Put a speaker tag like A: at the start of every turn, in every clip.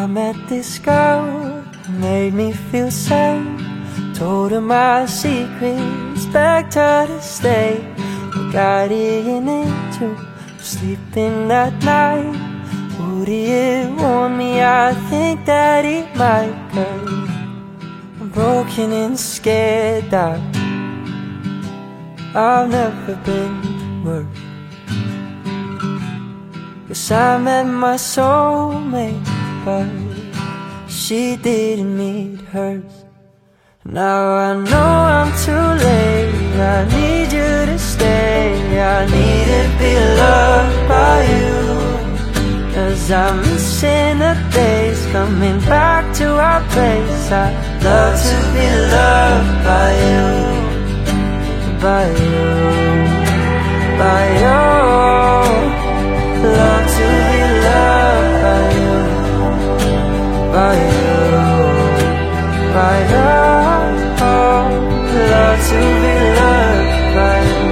A: I met this girl, made me feel sane. Told her my secrets, begged her to stay. A guardian angel, sleeping that night. Would he warn me? I think that he might, 'cause I'm broken and scared that I've never been worse. 'Cause I met my soulmate, but she didn't meet hers. Now I know I'm too late, I need you to stay. I need to be loved by you, 'cause I'm missing the days coming back to our place. I love to be loved by you, by you, by you. Love to be loved by you, by you, by you. Love to be loved by you.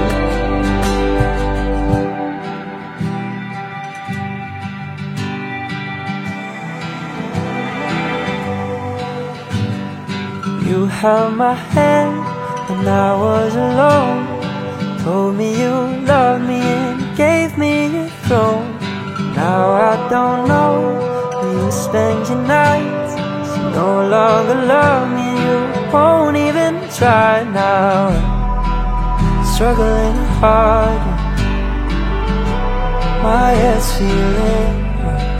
A: You held my hand when I was alone. Told me you loved me and gave me your throne. Now I don't know where you spend your nights. You no longer love me, you won't even try now. Struggling hard, my head's feeling right.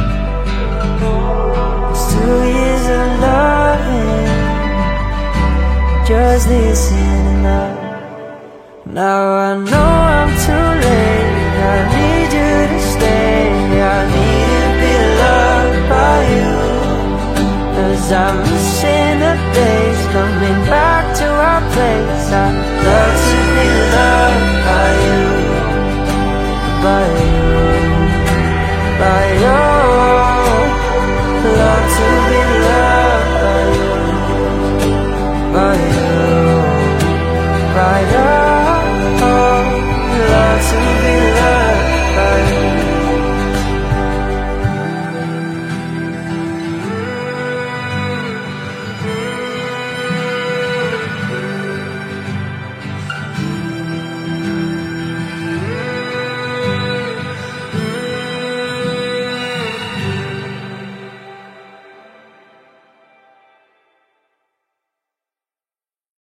A: It's 2 years of loving, just listening up. Now I know I'm too late, I need you to stay. I need to be loved by you, 'cause I'm missing the days coming back to our place. I